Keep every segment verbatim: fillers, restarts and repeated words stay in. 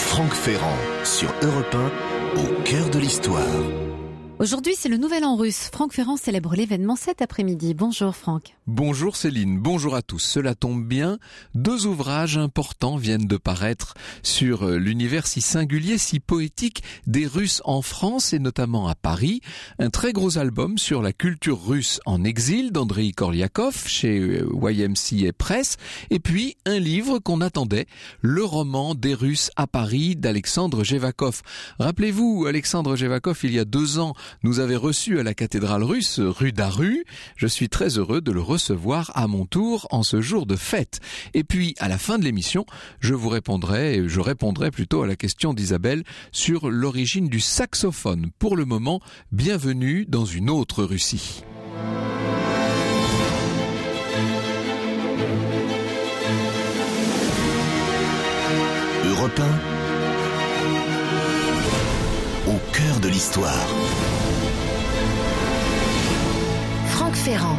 Franck Ferrand sur Europe un, au cœur de l'histoire. Aujourd'hui, c'est le Nouvel An russe. Franck Ferrand célèbre l'événement cet après-midi. Bonjour Franck. Bonjour Céline, bonjour à tous. Cela tombe bien, deux ouvrages importants viennent de paraître sur l'univers si singulier, si poétique des Russes en France et notamment à Paris. Un très gros album sur la culture russe en exil d'Andrei Korliakov chez Y M C A Press. Et puis un livre qu'on attendait, le roman des Russes à Paris d'Alexandre Jevakov. Rappelez-vous, Alexandre Jevakov, il y a deux ans, nous avait reçu à la cathédrale russe, rue Daru. Je suis très heureux de le recevoir à mon tour en ce jour de fête. Et puis, à la fin de l'émission, je vous répondrai, je répondrai plutôt à la question d'Isabelle sur l'origine du saxophone. Pour le moment, bienvenue dans une autre Russie. Europe un, au cœur de l'histoire. Franck Ferrand.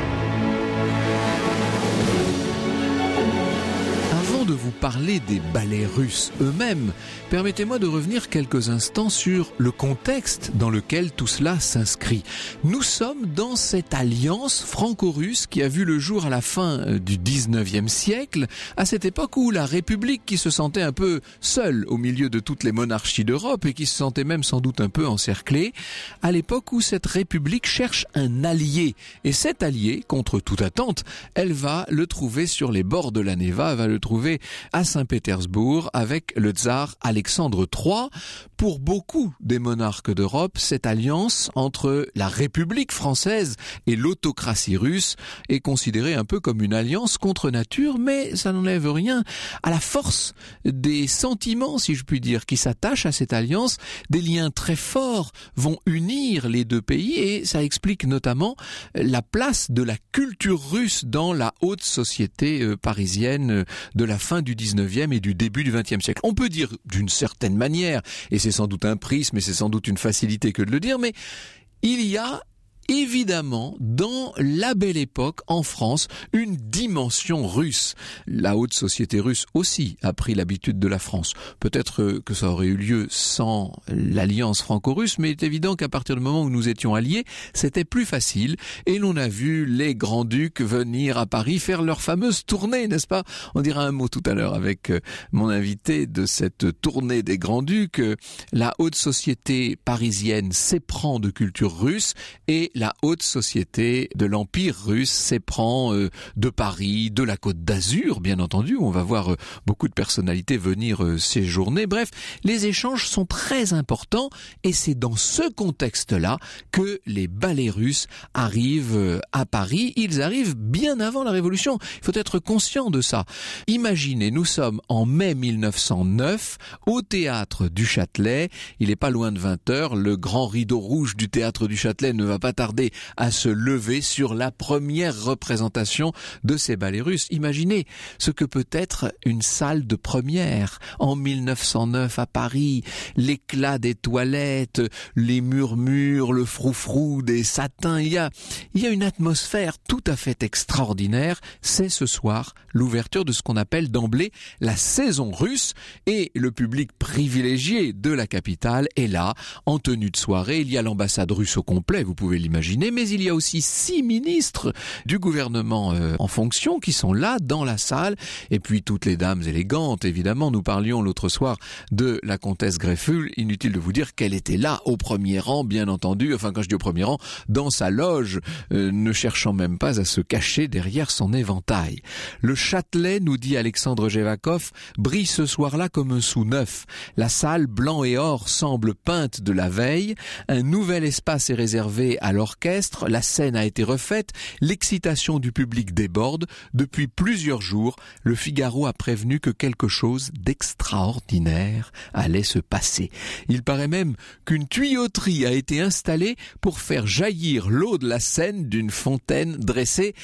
Avant de vous parler des ballets russes eux-mêmes, permettez-moi de revenir quelques instants sur le contexte dans lequel tout cela s'inscrit. Nous sommes dans cette alliance franco-russe qui a vu le jour à la fin du dix-neuvième siècle, à cette époque où la République, qui se sentait un peu seule au milieu de toutes les monarchies d'Europe et qui se sentait même sans doute un peu encerclée, à l'époque où cette République cherche un allié. Et cet allié, contre toute attente, elle va le trouver sur les bords de la Neva, elle va le trouver à Saint-Pétersbourg avec le tsar Alexandre trois. Pour beaucoup des monarques d'Europe, cette alliance entre la République française et l'autocratie russe est considérée un peu comme une alliance contre nature, mais ça n'enlève rien à la force des sentiments, si je puis dire, qui s'attachent à cette alliance. Des liens très forts vont unir les deux pays et ça explique notamment la place de la culture russe dans la haute société parisienne de la fin du dix-neuvième et du début du vingtième siècle. On peut dire d'une certaine manière, et c'est sans doute un prisme et c'est sans doute une facilité que de le dire, mais il y a évidemment, dans la belle époque, en France, une dimension russe. La haute société russe aussi a pris l'habitude de la France. Peut-être que ça aurait eu lieu sans l'alliance franco-russe, mais il est évident qu'à partir du moment où nous étions alliés, c'était plus facile. Et l'on a vu les grands-ducs venir à Paris faire leur fameuse tournée, n'est-ce pas? On dira un mot tout à l'heure avec mon invité de cette tournée des grands-ducs. La haute société parisienne s'éprend de culture russe et la haute société de l'Empire russe s'éprend euh, de Paris, de la Côte d'Azur, bien entendu, où on va voir euh, beaucoup de personnalités venir euh, séjourner. Bref, les échanges sont très importants et c'est dans ce contexte-là que les ballets russes arrivent euh, à Paris. Ils arrivent bien avant la Révolution. Il faut être conscient de ça. Imaginez, nous sommes en mai mille neuf cent neuf au Théâtre du Châtelet. Il n'est pas loin de vingt heures. Le grand rideau rouge du Théâtre du Châtelet ne va pas tarder à se lever sur la première représentation de ces ballets russes. Imaginez ce que peut être une salle de première en mille neuf cent neuf à Paris, l'éclat des toilettes, les murmures, le froufrou des satins. Il y a, il y a une atmosphère tout à fait extraordinaire. C'est ce soir l'ouverture de ce qu'on appelle d'emblée la saison russe et le public privilégié de la capitale est là en tenue de soirée. Il y a l'ambassade russe au complet, vous pouvez l'imaginer, mais il y a aussi six ministres du gouvernement euh, en fonction qui sont là dans la salle, et puis toutes les dames élégantes, évidemment. Nous parlions l'autre soir de la comtesse Grefful, inutile de vous dire qu'elle était là au premier rang, bien entendu, enfin quand je dis au premier rang, dans sa loge, euh, ne cherchant même pas à se cacher derrière son éventail. Le Châtelet, nous dit Alexandre Jevakov, brille ce soir-là comme un sou neuf. La salle blanc et or semble peinte de la veille, un nouvel espace est réservé à l'orchestre, la scène a été refaite, l'excitation du public déborde. Depuis plusieurs jours, le Figaro a prévenu que quelque chose d'extraordinaire allait se passer. Il paraît même qu'une tuyauterie a été installée pour faire jaillir l'eau de la Seine d'une fontaine dressée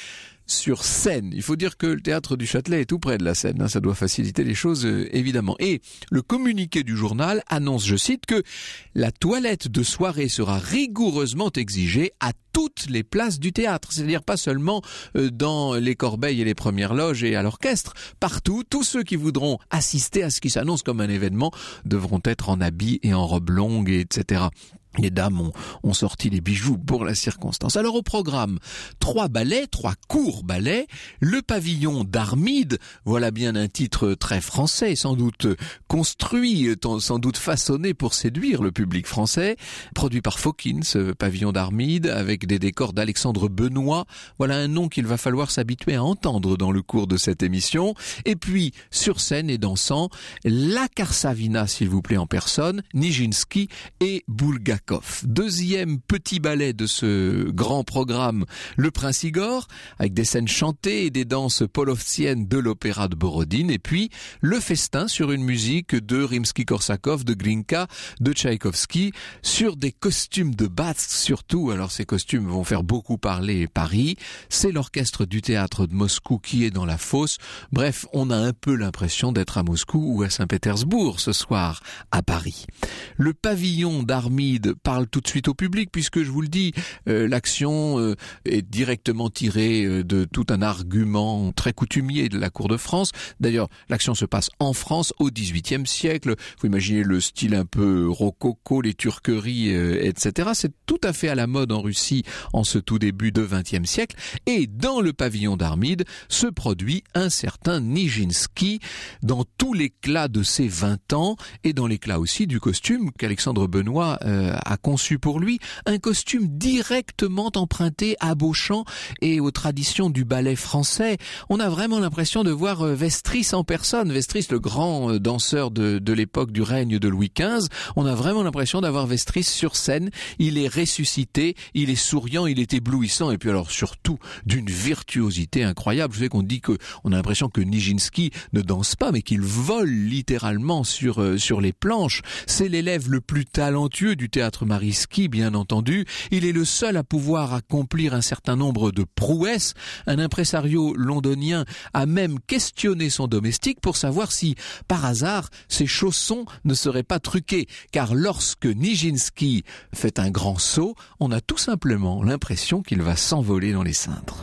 sur Seine. Il faut dire que le théâtre du Châtelet est tout près de la Seine, hein, ça doit faciliter les choses euh, évidemment. Et le communiqué du journal annonce, je cite, que la toilette de soirée sera rigoureusement exigée à toutes les places du théâtre, c'est-à-dire pas seulement euh, dans les corbeilles et les premières loges et à l'orchestre, partout, tous ceux qui voudront assister à ce qui s'annonce comme un événement devront être en habit et en robe longue, et etc. Les dames ont, ont sorti les bijoux pour la circonstance. Alors au programme, trois ballets, trois courts ballets, le pavillon d'Armide, voilà bien un titre très français, sans doute construit, sans doute façonné pour séduire le public français, produit par Fokine, ce pavillon d'Armide, avec des décors d'Alexandre Benoît. Voilà un nom qu'il va falloir s'habituer à entendre dans le cours de cette émission. Et puis, sur scène et dansant, la Karsavina, s'il vous plaît, en personne, Nijinsky et Bulgakov. Deuxième petit ballet de ce grand programme, Le Prince Igor, avec des scènes chantées et des danses polovtsiennes de l'opéra de Borodine, et puis le festin sur une musique de Rimsky-Korsakov, de Glinka, de Tchaïkovski, sur des costumes de Batsk surtout. Alors ces costumes vont faire beaucoup parler Paris. C'est l'orchestre du théâtre de Moscou qui est dans la fosse. Bref, on a un peu l'impression d'être à Moscou ou à Saint-Pétersbourg ce soir à Paris. Le pavillon d'Armide parle tout de suite au public, puisque je vous le dis, euh, l'action euh, est directement tirée euh, de tout un argument très coutumier de la cour de France. D'ailleurs, l'action se passe en France au dix-huitième siècle. Vous imaginez le style un peu rococo, les turqueries, euh, et cetera. C'est tout à fait à la mode en Russie en ce tout début de vingtième siècle. Et dans le pavillon d'Armide se produit un certain Nijinsky dans tout l'éclat de ses vingt ans et dans l'éclat aussi du costume qu'Alexandre Benoît euh, a conçu pour lui, un costume directement emprunté à Beauchamp et aux traditions du ballet français. On a vraiment l'impression de voir Vestris en personne, Vestris le grand danseur de, de l'époque du règne de Louis quinze. On a vraiment l'impression d'avoir Vestris sur scène. Il est ressuscité, il est souriant, il est éblouissant, et puis alors surtout d'une virtuosité incroyable. Je sais qu'on dit que on a l'impression que Nijinsky ne danse pas, mais qu'il vole littéralement sur euh, sur les planches. C'est l'élève le plus talentueux du théâtre Mariinsky, bien entendu. Il est le seul à pouvoir accomplir un certain nombre de prouesses. Un impresario londonien a même questionné son domestique pour savoir si, par hasard, ses chaussons ne seraient pas truqués. Car lorsque Nijinsky fait un grand saut, on a tout simplement l'impression qu'il va s'envoler dans les cintres.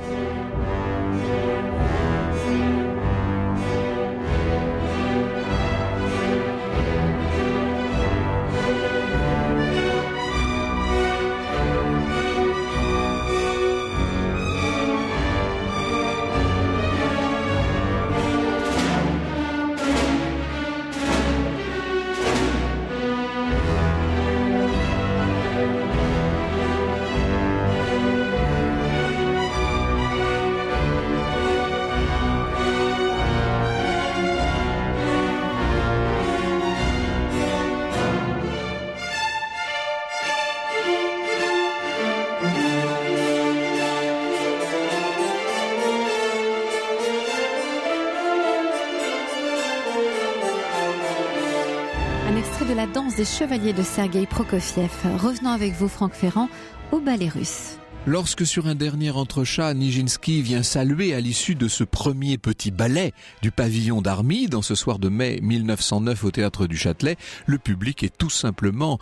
Un extrait de la danse des chevaliers de Sergueï Prokofiev. Revenons avec vous, Franck Ferrand, au ballet russe. Lorsque sur un dernier entrechat, Nijinsky vient saluer à l'issue de ce premier petit ballet du pavillon d'Armide, en ce soir de mai mille neuf cent neuf au théâtre du Châtelet, le public est tout simplement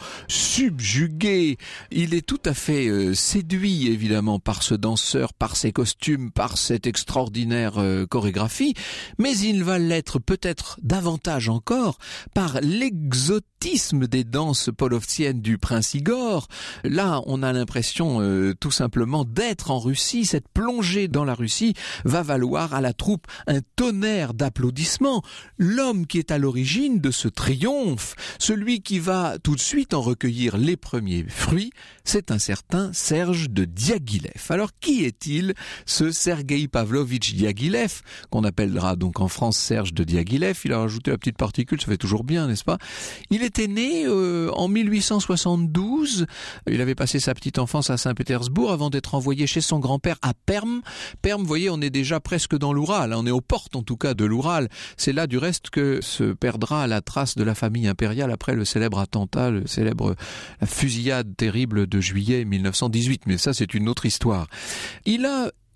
subjugué. Il est tout à fait euh, séduit évidemment par ce danseur, par ses costumes, par cette extraordinaire euh, chorégraphie, mais il va l'être peut-être davantage encore par l'exotisme des danses polovtsiennes du Prince Igor. Là, on a l'impression euh, tout simplement simplement d'être en Russie. Cette plongée dans la Russie va valoir à la troupe un tonnerre d'applaudissements. L'homme qui est à l'origine de ce triomphe, celui qui va tout de suite en recueillir les premiers fruits, c'est un certain Serge de Diaghilev. Alors qui est-il, ce Sergueï Pavlovitch Diaghilev, qu'on appellera donc en France Serge de Diaghilev? Il a rajouté la petite particule, ça fait toujours bien, n'est-ce pas? Il était né euh, en mille huit cent soixante-douze, il avait passé sa petite enfance à Saint-Pétersbourg avant d'être envoyé chez son grand-père à Perm. Perm, vous voyez, on est déjà presque dans l'Oural, on est aux portes en tout cas de l'Oural. C'est là du reste que se perdra la trace de la famille impériale après le célèbre attentat, le célèbre la fusillade terrible de juillet mille neuf cent dix-huit, mais ça c'est une autre histoire. Il a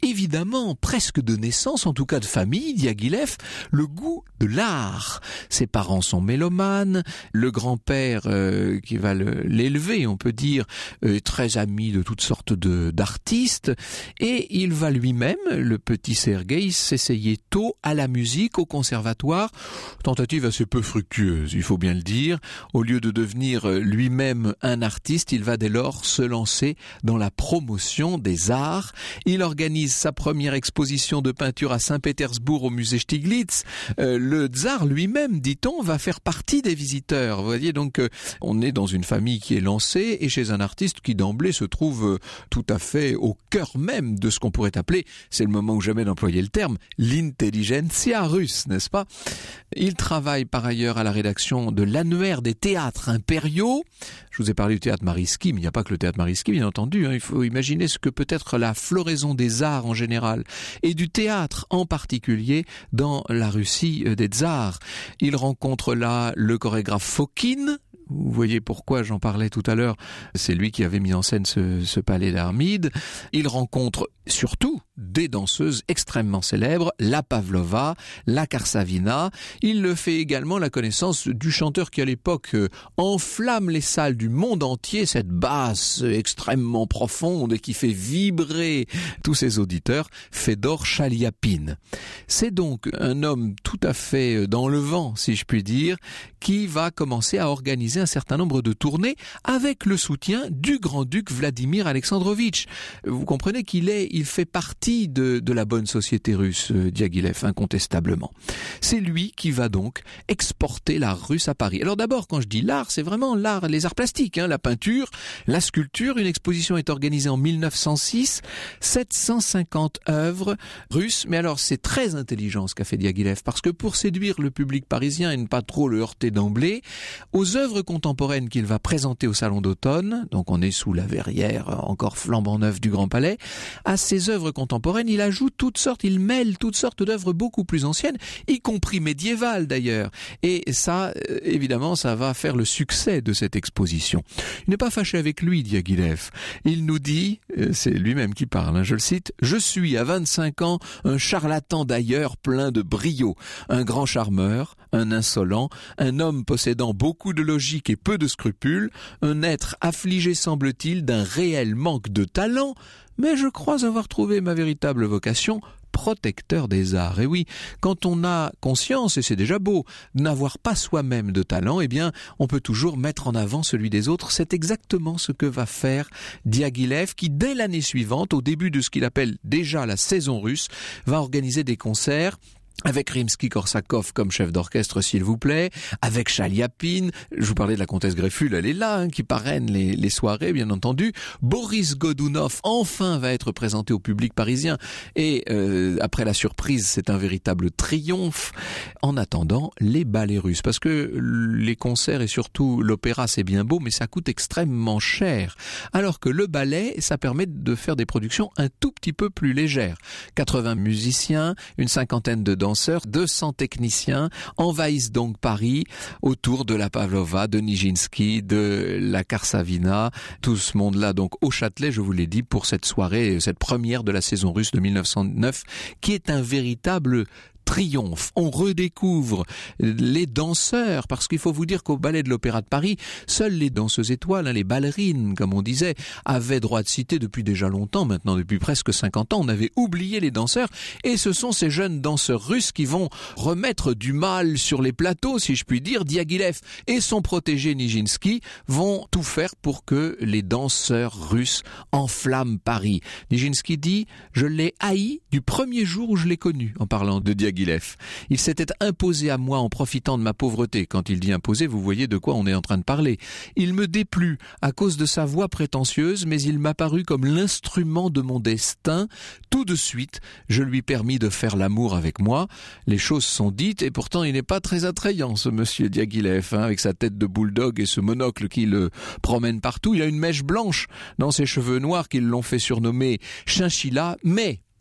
évidemment, presque de naissance, en tout cas de famille, Diaghilev, le goût de l'art. Ses parents sont mélomanes, le grand-père euh, qui va le, l'élever, on peut dire, euh, très ami de toutes sortes de, d'artistes, et il va lui-même, le petit Sergueï, s'essayer tôt à la musique, au conservatoire, tentative assez peu fructueuse, il faut bien le dire. Au lieu de devenir lui-même un artiste, il va dès lors se lancer dans la promotion des arts. Il organise sa première exposition de peinture à Saint-Pétersbourg au musée Stiglitz. Euh, le tsar lui-même, dit-on, va faire partie des visiteurs. Vous voyez, donc euh, on est dans une famille qui est lancée et chez un artiste qui d'emblée se trouve euh, tout à fait au cœur même de ce qu'on pourrait appeler, c'est le moment où jamais d'employer le terme, l'intelligentsia russe, n'est-ce pas? Il travaille par ailleurs à la rédaction de l'annuaire des théâtres impériaux. Je vous ai parlé du théâtre Mariinsky, mais il n'y a pas que le théâtre Mariinsky, bien entendu. Hein. Il faut imaginer ce que peut être la floraison des arts en général et du théâtre en particulier dans la Russie des tsars. Il rencontre là le chorégraphe Fokine. Vous voyez pourquoi j'en parlais tout à l'heure. C'est lui qui avait mis en scène ce, ce palais d'Armide. Il rencontre surtout des danseuses extrêmement célèbres, la Pavlova, la Karsavina. Il le fait également la connaissance du chanteur qui à l'époque euh, enflamme les salles du monde entier, cette basse extrêmement profonde et qui fait vibrer tous ses auditeurs, Fedor Chaliapin. C'est donc un homme tout à fait dans le vent, si je puis dire, qui va commencer à organiser un certain nombre de tournées avec le soutien du grand-duc Vladimir Alexandrovitch. Vous comprenez qu'il est, il fait partie de, de la bonne société russe, euh, Diaghilev, incontestablement. C'est lui qui va donc exporter l'art russe à Paris. Alors d'abord, quand je dis l'art, c'est vraiment l'art, les arts plastiques, hein, la peinture, la sculpture. Une exposition est organisée en mille neuf cent six, sept cent cinquante œuvres russes. Mais alors, c'est très intelligent ce qu'a fait Diaghilev, parce que pour séduire le public parisien et ne pas trop le heurter d'emblée, aux œuvres contemporaines qu'il va présenter au Salon d'automne, donc on est sous la verrière encore flambant neuve du Grand Palais, à ces œuvres contemporaines, il ajoute toutes sortes, il mêle toutes sortes d'œuvres beaucoup plus anciennes, y compris médiévales d'ailleurs. Et ça, évidemment, ça va faire le succès de cette exposition. Il n'est pas fâché avec lui, Diaghilev. Il nous dit, c'est lui-même qui parle, hein, je le cite, « Je suis à vingt-cinq ans un charlatan d'ailleurs plein de brio, un grand charmeur, un insolent, un homme possédant beaucoup de logique et peu de scrupules, un être affligé semble-t-il d'un réel manque de talent, mais je crois avoir trouvé ma véritable vocation, protecteur des arts. » Et oui, quand on a conscience, et c'est déjà beau, de n'avoir pas soi-même de talent, eh bien, on peut toujours mettre en avant celui des autres. C'est exactement ce que va faire Diaghilev, qui dès l'année suivante, au début de ce qu'il appelle déjà la saison russe, va organiser des concerts avec Rimsky-Korsakov comme chef d'orchestre, s'il vous plaît, avec Chaliapin, je vous parlais de la comtesse Grefful, elle est là, hein, qui parraine les, les soirées, bien entendu. Boris Godunov, enfin, va être présenté au public parisien, et euh, après la surprise, c'est un véritable triomphe. En attendant, les ballets russes, parce que les concerts et surtout l'opéra, c'est bien beau, mais ça coûte extrêmement cher, alors que le ballet, ça permet de faire des productions un tout petit peu plus légères. quatre-vingts musiciens, une cinquantaine de danseurs, deux cents techniciens envahissent donc Paris autour de la Pavlova, de Nijinsky, de la Karsavina, tout ce monde-là donc au Châtelet, je vous l'ai dit, pour cette soirée, cette première de la saison russe de mille neuf cent neuf, qui est un véritable triomphe. On redécouvre les danseurs, parce qu'il faut vous dire qu'au Ballet de l'Opéra de Paris, seules les danseuses étoiles, hein, les ballerines, comme on disait, avaient droit de cité depuis déjà longtemps, maintenant depuis presque cinquante ans. On avait oublié les danseurs, et ce sont ces jeunes danseurs russes qui vont remettre du mal sur les plateaux, si je puis dire. Diaghilev et son protégé Nijinsky vont tout faire pour que les danseurs russes enflamment Paris. Nijinsky dit « Je l'ai haï du premier jour où je l'ai connu », en parlant de Diaghilev. Il s'était imposé à moi en profitant de ma pauvreté. Quand il dit imposé, vous voyez de quoi on est en train de parler. Il me déplut à cause de sa voix prétentieuse, mais il m'apparut comme l'instrument de mon destin. Tout de suite, je lui permis de faire l'amour avec moi. Les choses sont dites, et pourtant il n'est pas très attrayant, ce monsieur Diaghilev, hein, avec sa tête de bulldog et ce monocle qui le promène partout. Il a une mèche blanche dans ses cheveux noirs qui l'ont fait surnommer Chinchilla, mais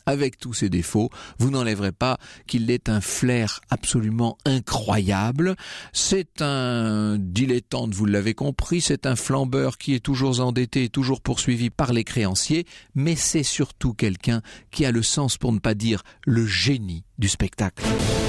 avec tous ses défauts, vous n'enlèverez pas qu'il ait un flair absolument incroyable. C'est un dilettante, vous l'avez compris, c'est un flambeur qui est toujours endetté, toujours poursuivi par les créanciers, mais c'est surtout quelqu'un qui a le sens, pour ne pas dire le génie du spectacle.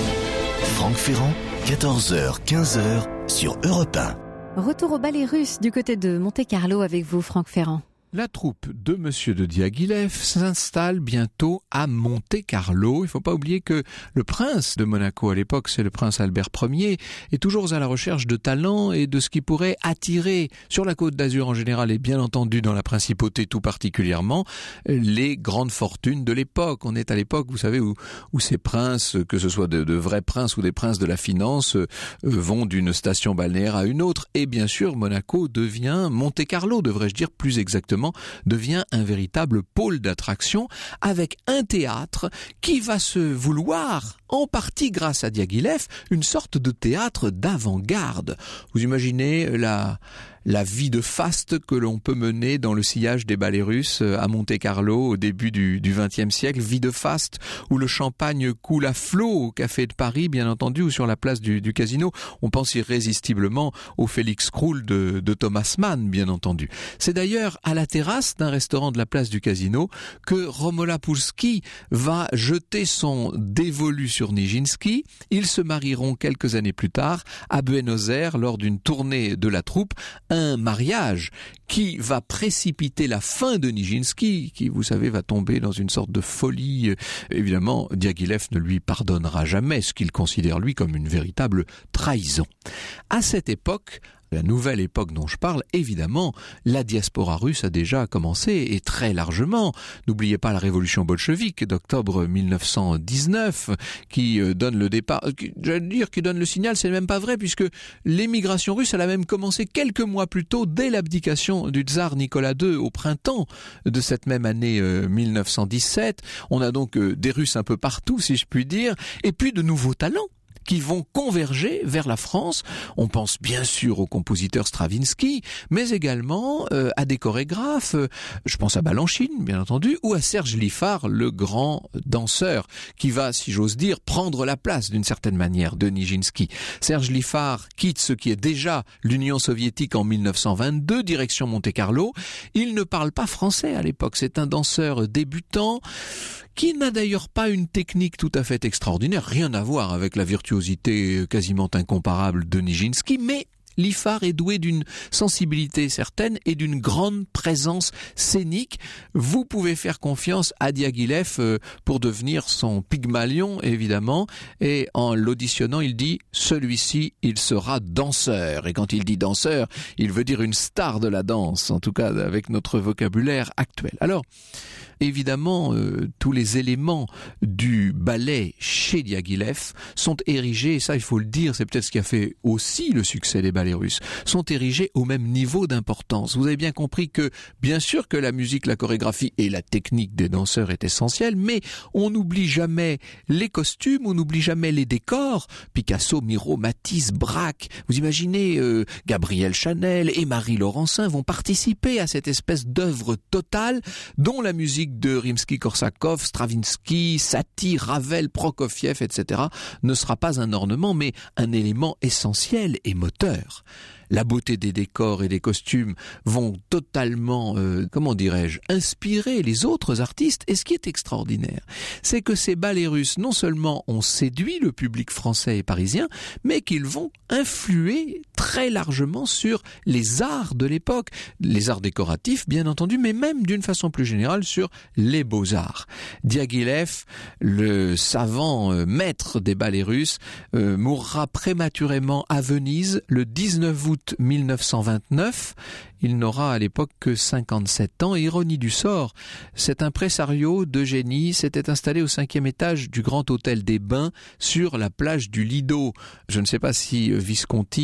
Franck Ferrand, quatorze heures quinze sur Europe un. Retour au ballet russe du côté de Monte-Carlo avec vous, Franck Ferrand. La troupe de Monsieur de Diaghilev s'installe bientôt à Monte-Carlo. Il ne faut pas oublier que le prince de Monaco à l'époque, c'est le prince Albert Ier, est toujours à la recherche de talents et de ce qui pourrait attirer sur la Côte d'Azur en général et bien entendu dans la principauté tout particulièrement les grandes fortunes de l'époque. On est à l'époque, vous savez, où, où ces princes, que ce soit de, de vrais princes ou des princes de la finance, euh, vont d'une station balnéaire à une autre. Et bien sûr, Monaco devient, Monte-Carlo devrais-je dire plus exactement, devient un véritable pôle d'attraction avec un théâtre qui va se vouloir, en partie grâce à Diaghilev, une sorte de théâtre d'avant-garde. Vous imaginez la... la vie de faste que l'on peut mener dans le sillage des ballets russes à Monte-Carlo au début du vingtième siècle, vie de faste où le champagne coule à flot au Café de Paris, bien entendu, ou sur la place du, du Casino. On pense irrésistiblement au Félix Krull de, de Thomas Mann, bien entendu. C'est d'ailleurs à la terrasse d'un restaurant de la place du Casino que Romola Pulski va jeter son dévolu sur Nijinsky. Ils se marieront quelques années plus tard à Buenos Aires lors d'une tournée de la troupe. Un mariage qui va précipiter la fin de Nijinsky, qui, vous savez, va tomber dans une sorte de folie. Évidemment, Diaghilev ne lui pardonnera jamais ce qu'il considère, lui, comme une véritable trahison. À cette époque, la nouvelle époque dont je parle, évidemment, la diaspora russe a déjà commencé, et très largement. N'oubliez pas la révolution bolchevique d'octobre mille neuf cent dix-neuf, qui donne le départ, j'allais dire qui donne le signal, c'est même pas vrai, puisque l'émigration russe, elle a même commencé quelques mois plus tôt, dès l'abdication du tsar Nicolas deux, au printemps de cette même année euh, mille neuf cent dix-sept. On a donc euh, des Russes un peu partout, si je puis dire, et puis de nouveaux talents qui vont converger vers la France. On pense bien sûr au compositeur Stravinsky, mais également euh, à des chorégraphes, euh, je pense à Balanchine, bien entendu, ou à Serge Liffard, le grand danseur, qui va, si j'ose dire, prendre la place d'une certaine manière de Nijinsky. Serge Liffard quitte ce qui est déjà l'Union soviétique en mille neuf cent vingt-deux, direction Monte-Carlo. Il ne parle pas français à l'époque, c'est un danseur débutant, qui n'a d'ailleurs pas une technique tout à fait extraordinaire, rien à voir avec la virtuosité quasiment incomparable de Nijinsky, mais Liffard est doué d'une sensibilité certaine et d'une grande présence scénique. Vous pouvez faire confiance à Diaghilev pour devenir son Pygmalion, évidemment, et en l'auditionnant, il dit « celui-ci, il sera danseur ». Et quand il dit danseur, il veut dire une star de la danse, en tout cas avec notre vocabulaire actuel. Alors, évidemment, euh, tous les éléments du ballet chez Diaghilev sont érigés, et ça il faut le dire, c'est peut-être ce qui a fait aussi le succès des ballets russes, sont érigés au même niveau d'importance. Vous avez bien compris que, bien sûr que la musique, la chorégraphie et la technique des danseurs est essentielle, mais on n'oublie jamais les costumes, on n'oublie jamais les décors. Picasso, Miro, Matisse, Braque, vous imaginez, euh, Gabriel Chanel et Marie Laurencin vont participer à cette espèce d'œuvre totale dont la musique de Rimsky-Korsakov, Stravinsky, Satie, Ravel, Prokofiev, et cetera ne sera pas un ornement, mais un élément essentiel et moteur. La beauté des décors et des costumes vont totalement, euh, comment dirais-je, inspirer les autres artistes. Et ce qui est extraordinaire, c'est que ces ballets russes, non seulement ont séduit le public français et parisien, mais qu'ils vont influer très largement sur les arts de l'époque, les arts décoratifs, bien entendu, mais même d'une façon plus générale sur les beaux-arts. Diaghilev, le savant euh, maître des ballets russes, euh, mourra prématurément à Venise le dix-neuf août mille neuf cent vingt-neuf. Il n'aura à l'époque que cinquante-sept ans. Et ironie du sort, cet impresario de génie s'était installé au cinquième étage du Grand Hôtel des Bains sur la plage du Lido. Je ne sais pas si Visconti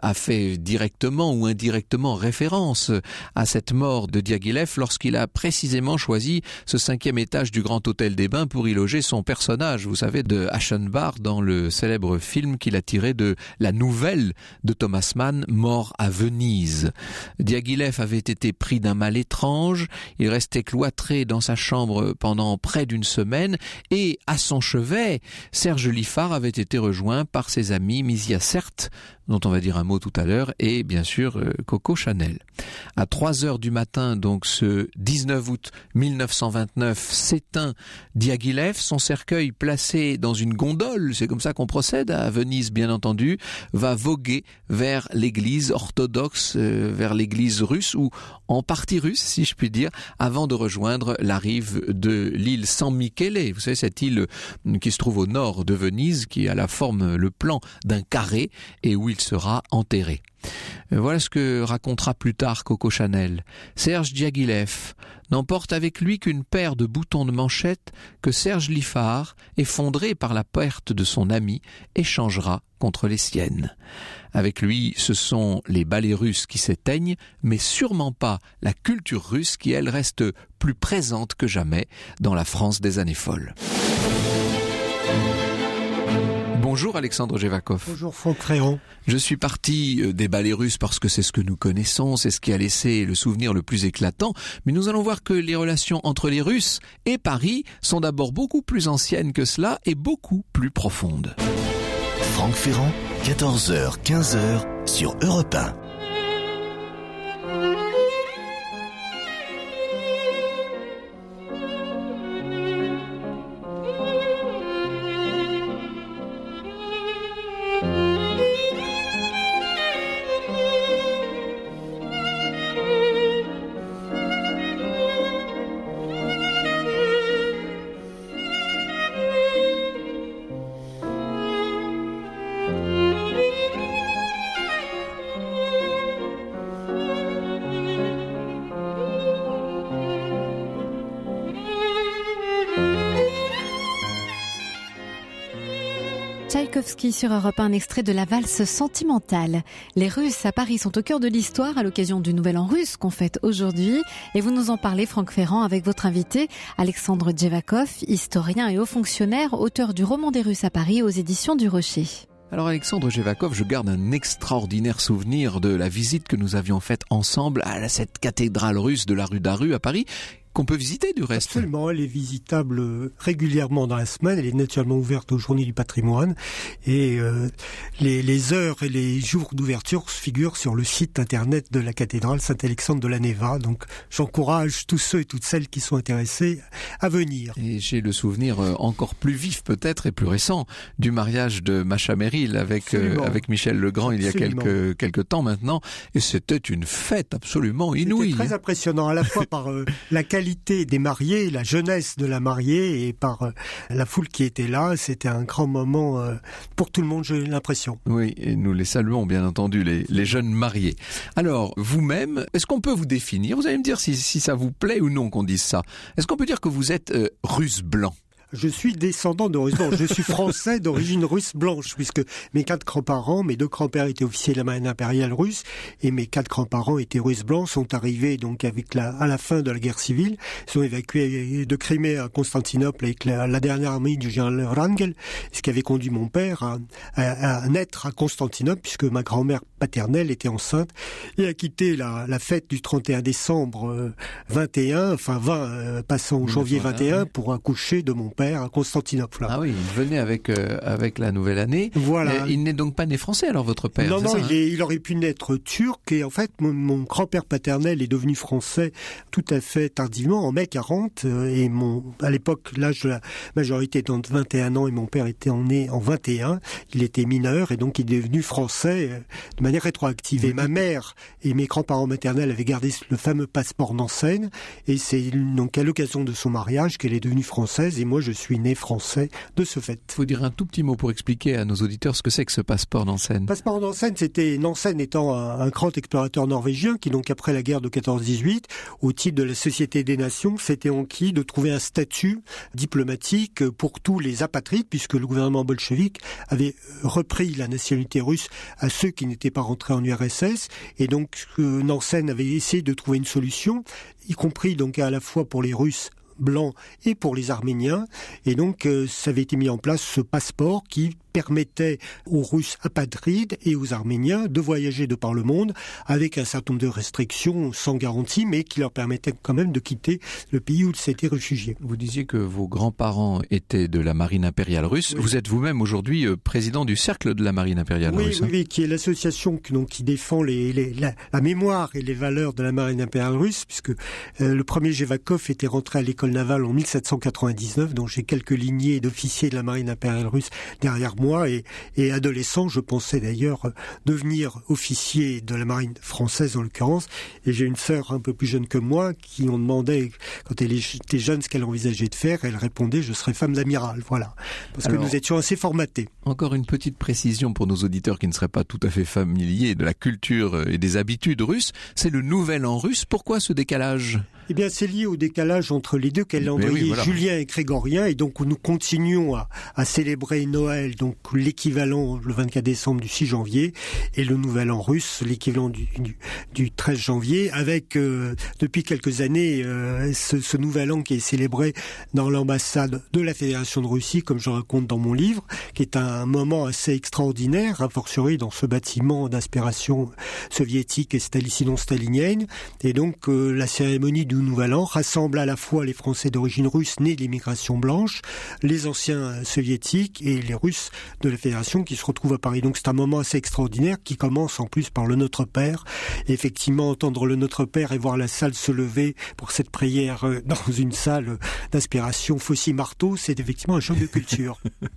a fait directement ou indirectement référence à cette mort de Diaghilev lorsqu'il a précisément choisi ce cinquième étage du Grand Hôtel des Bains pour y loger son personnage, vous savez, de Aschenbach dans le célèbre film qu'il a tiré de la nouvelle de Thomas Mann, Mort à Venise. Diaghilev avait été pris d'un mal étrange, il restait cloîtré dans sa chambre pendant près d'une semaine et à son chevet, Serge Liffard avait été rejoint par ses amis Misia Certes, dont on va dire un mot tout à l'heure, et bien sûr euh, Coco Chanel. À trois heures du matin, donc ce dix-neuf août mille neuf cent vingt-neuf, s'éteint Diaghilev, son cercueil placé dans une gondole, c'est comme ça qu'on procède à Venise bien entendu, va voguer vers l'église orthodoxe, euh, vers l'église russe, ou en partie russe si je puis dire, avant de rejoindre la rive de l'île San Michele, vous savez cette île qui se trouve au nord de Venise, qui a la forme, le plan d'un carré, et où il sera enterré. Voilà ce que racontera plus tard Coco Chanel. Serge Diaghilev n'emporte avec lui qu'une paire de boutons de manchette que Serge Liffard, effondré par la perte de son ami, échangera contre les siennes. Avec lui, ce sont les ballets russes qui s'éteignent, mais sûrement pas la culture russe qui, elle, reste plus présente que jamais dans la France des années folles. Bonjour Alexandre Jevakov. Bonjour Franck Ferrand. Je suis parti des ballets russes parce que c'est ce que nous connaissons, c'est ce qui a laissé le souvenir le plus éclatant, mais nous allons voir que les relations entre les Russes et Paris sont d'abord beaucoup plus anciennes que cela et beaucoup plus profondes. Franck Ferrand, quatorze heures quinze sur Europe un. Tchaïkovski sur Europe un, extrait de la valse sentimentale. Les Russes à Paris sont au cœur de l'histoire à l'occasion du Nouvel An russe qu'on fête aujourd'hui. Et vous nous en parlez, Franck Ferrand, avec votre invité, Alexandre Jevakov, historien et haut fonctionnaire, auteur du roman des Russes à Paris aux éditions du Rocher. Alors Alexandre Jevakov, je garde un extraordinaire souvenir de la visite que nous avions faite ensemble à cette cathédrale russe de la rue Daru à Paris, qu'on peut visiter du reste. Absolument, elle est visitable régulièrement dans la semaine, elle est naturellement ouverte aux Journées du patrimoine et euh, les, les heures et les jours d'ouverture figurent sur le site internet de la cathédrale Saint-Alexandre de la Neva, donc j'encourage tous ceux et toutes celles qui sont intéressés à venir. Et j'ai le souvenir encore plus vif peut-être et plus récent du mariage de Macha Merrill avec, euh, avec Michel Legrand il y a quelques, quelques temps maintenant, et c'était une fête absolument inouïe. C'était très impressionnant à la fois par euh, la qualité des mariés, la jeunesse de la mariée et par euh, la foule qui était là. C'était un grand moment euh, pour tout le monde, j'ai l'impression. Oui, et nous les saluons bien entendu, les, les jeunes mariés. Alors, vous-même, est-ce qu'on peut vous définir? Vous allez me dire si, si ça vous plaît ou non qu'on dise ça. Est-ce qu'on peut dire que vous êtes euh, russe blanc? Je suis descendant de russe blanche. Je suis français d'origine russe blanche, puisque mes quatre grands-parents, mes deux grands-pères étaient officiers de la marine impériale russe, et mes quatre grands-parents étaient russes blancs, sont arrivés donc avec la, à la fin de la guerre civile, sont évacués de Crimée à Constantinople avec la, la dernière armée du général Wrangel, ce qui avait conduit mon père à, à, à naître à Constantinople, puisque ma grand-mère paternelle était enceinte, et a quitté la, la fête du trente et un décembre vingt et un, enfin vingt, euh, passant au janvier vingt et un, pour accoucher de mon père à Constantinople. Ah oui, il venait avec euh, avec la nouvelle année. Voilà. Et il n'est donc pas né français alors votre père? Non, non, ça, il, hein est, il aurait pu naître turc et en fait mon, mon grand-père paternel est devenu français tout à fait tardivement en mai quarante et mon à l'époque l'âge de la majorité était de vingt et un ans et mon père était né en vingt et un. Il était mineur et donc il est devenu français de manière rétroactive. Et ma mère et mes grands-parents maternels avaient gardé le fameux passeport Nansen et c'est donc à l'occasion de son mariage qu'elle est devenue française et moi je suis né français de ce fait. Il faut dire un tout petit mot pour expliquer à nos auditeurs ce que c'est que ce passeport Nansen. Passeport Nansen, c'était Nansen étant un, un grand explorateur norvégien qui, donc après la guerre de quatorze dix-huit, au titre de la Société des Nations, s'était enquis de trouver un statut diplomatique pour tous les apatrides, puisque le gouvernement bolchevique avait repris la nationalité russe à ceux qui n'étaient pas rentrés en U R S S, et donc euh, Nansen avait essayé de trouver une solution, y compris donc à la fois pour les Russes blancs et pour les Arméniens, et donc euh, ça avait été mis en place ce passeport qui permettait aux Russes apatrides et aux Arméniens de voyager de par le monde avec un certain nombre de restrictions sans garantie, mais qui leur permettaient quand même de quitter le pays où ils s'étaient réfugiés. Vous disiez que vos grands-parents étaient de la marine impériale russe. Oui. Vous êtes vous-même aujourd'hui euh, président du cercle de la marine impériale oui, russe. Oui, hein. oui, qui est l'association qui, donc, qui défend les, les, la, la mémoire et les valeurs de la marine impériale russe, puisque euh, le premier Gevakov était rentré à l'école navale en mille sept cent quatre-vingt-dix-neuf, donc j'ai quelques lignées d'officiers de la marine impériale russe derrière moi. Moi et, et adolescent, je pensais d'ailleurs devenir officier de la marine française en l'occurrence. Et j'ai une sœur un peu plus jeune que moi qui on demandait quand elle était jeune ce qu'elle envisageait de faire. Elle répondait je serais femme d'amiral. Voilà, parce Alors, que nous étions assez formatés. Encore une petite précision pour nos auditeurs qui ne seraient pas tout à fait familiers de la culture et des habitudes russes. C'est le Nouvel An russe. Pourquoi ce décalage ? Eh bien, c'est lié au décalage entre les deux calendriers, oui, voilà. Julien et grégorien, et donc nous continuons à, à célébrer Noël, donc l'équivalent le vingt-quatre décembre du six janvier, et le Nouvel An russe, l'équivalent du, du, du treize janvier, avec euh, depuis quelques années euh, ce, ce Nouvel An qui est célébré dans l'ambassade de la Fédération de Russie, comme je raconte dans mon livre, qui est un moment assez extraordinaire, a fortiori dans ce bâtiment d'inspiration soviétique et sinon stalinienne, et donc euh, la cérémonie du Nouvel An rassemble à la fois les Français d'origine russe nés de l'immigration blanche, les anciens soviétiques et les Russes de la Fédération qui se retrouvent à Paris. Donc c'est un moment assez extraordinaire qui commence en plus par le Notre Père. Et effectivement, entendre le Notre Père et voir la salle se lever pour cette prière dans une salle d'inspiration Fossy-Marteau, c'est effectivement un choc de culture.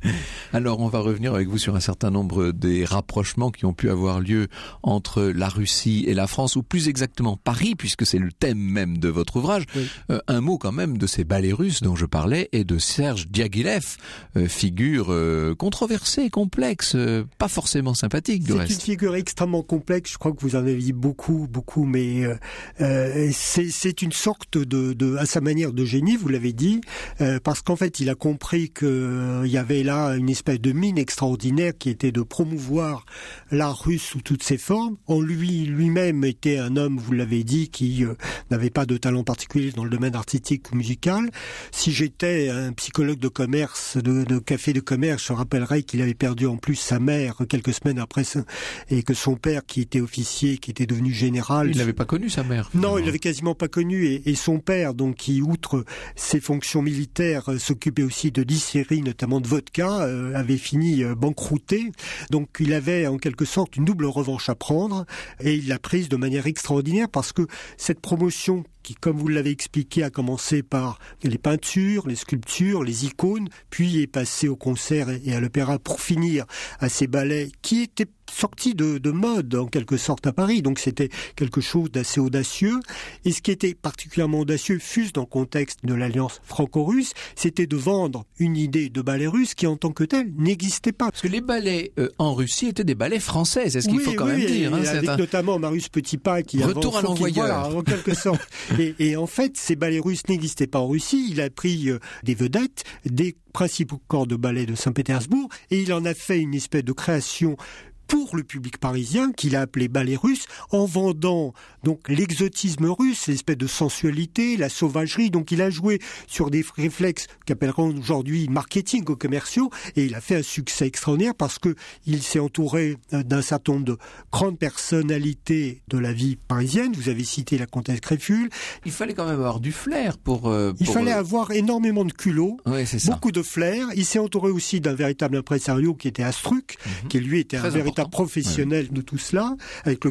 Alors on va revenir avec vous sur un certain nombre des rapprochements qui ont pu avoir lieu entre la Russie et la France, ou plus exactement Paris, puisque c'est le thème même de votre ouvrage. Oui. Euh, un mot quand même de ces ballets russes dont je parlais et de Serge Diaghilev, euh, figure euh, controversée, complexe, euh, pas forcément sympathique du c'est reste. C'est une figure extrêmement complexe, je crois que vous en avez dit beaucoup, beaucoup, mais euh, euh, c'est, c'est une sorte de, de, à sa manière de génie, vous l'avez dit, euh, parce qu'en fait il a compris qu'il euh, y avait là une espèce de mine extraordinaire qui était de promouvoir l'art russe sous toutes ses formes. En lui, lui-même était un homme, vous l'avez dit, qui euh, n'avait pas de talent particulier dans le domaine artistique ou musical. Si j'étais un psychologue de commerce, de, de café de commerce, je rappellerais qu'il avait perdu en plus sa mère quelques semaines après ça, et que son père, qui était officier, qui était devenu général... Il n'avait pas connu sa mère. Non, il l'avait quasiment pas connu, et, et son père, donc qui, outre ses fonctions militaires, euh, s'occupait aussi de distillerie, notamment de vodka, euh, avait fini euh, banquerouté. Donc il avait en quelque sorte une double revanche à prendre, et il l'a prise de manière extraordinaire parce que cette promotion qui, comme vous l'avez expliqué, a commencé par les peintures, les sculptures, les icônes, puis est passé au concert et à l'opéra pour finir à ces ballets qui étaient sortis de, de mode en quelque sorte à Paris. Donc c'était quelque chose d'assez audacieux. Et ce qui était particulièrement audacieux, fût-ce dans le contexte de l'alliance franco-russe, c'était de vendre une idée de ballet russe qui en tant que tel n'existait pas. Parce que les ballets euh, en Russie étaient des ballets français, c'est ce qu'il oui, faut quand oui, même dire. Hein, avec un... notamment Marius Petipa qui retour à l'envoyeur, voilà, en quelque sorte. et, et en fait, ces ballets russes n'existaient pas en Russie. Il a pris euh, des vedettes, des principaux corps de ballet de Saint-Pétersbourg, et il en a fait une espèce de création pour le public parisien, qu'il a appelé ballet russe, en vendant donc l'exotisme russe, l'espèce de sensualité, la sauvagerie. Donc il a joué sur des réflexes qu'appelleront aujourd'hui marketing aux commerciaux, et il a fait un succès extraordinaire parce que il s'est entouré d'un certain nombre de grandes personnalités de la vie parisienne. Vous avez cité la comtesse Créful. Il fallait quand même avoir du flair pour... Euh, pour... Il fallait avoir énormément de culot, oui, c'est ça. Beaucoup de flair. Il s'est entouré aussi d'un véritable impresario qui était Astruc, mmh. qui lui était Très un véritable professionnel ouais. de tout cela, avec lequel il a eu